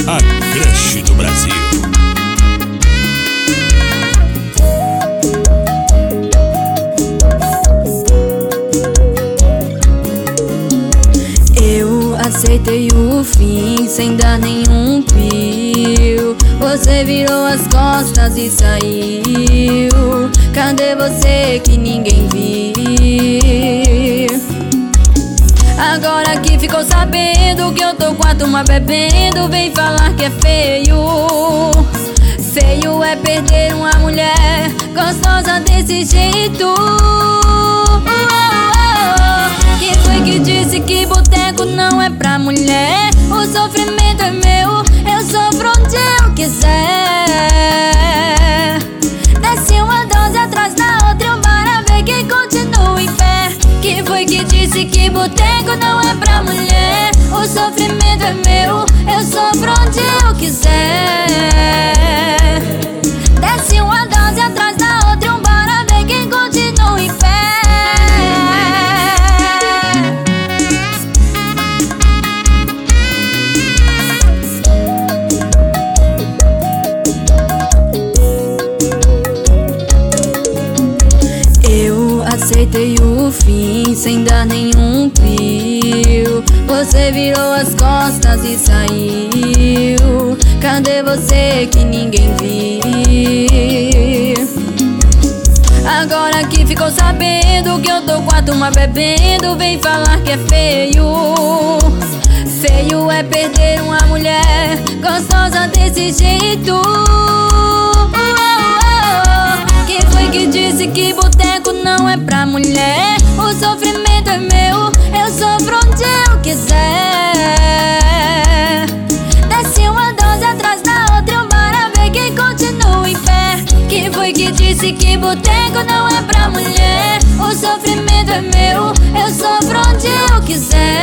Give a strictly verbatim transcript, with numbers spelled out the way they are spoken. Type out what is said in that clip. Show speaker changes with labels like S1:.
S1: a creche do Brasil.
S2: Aceitei o fim sem dar nenhum pio. Você virou as costas e saiu. Cadê você que ninguém viu? Agora que ficou sabendo que eu tô com a turma bebendo, vem falar que é feio. Feio é perder uma mulher gostosa desse jeito. Quem foi que disse que boteco não é pra mulher? O sofrimento é meu, eu sofro onde eu quiser. Desce uma dose atrás da outra e um para ver quem continua em pé. Quem foi que disse que boteco não é pra mulher? O sofrimento é meu, eu sofro onde eu quiser. Desce uma dose atrás da outra e um para ver quem continua em pé. Aceitei o fim sem dar nenhum pio. Você virou as costas e saiu. Cadê você que ninguém viu? Agora que ficou sabendo que eu tô com a turma bebendo, vem falar que é feio. Feio é perder uma mulher gostosa desse jeito. Quem foi que disse que boteco não é pra mulher? O sofrimento é meu, eu sofro onde eu quiser. Desce uma dose atrás da outra e um para ver quem continua em pé. Quem foi que disse que boteco não é pra mulher? O sofrimento é meu, eu sofro onde eu quiser.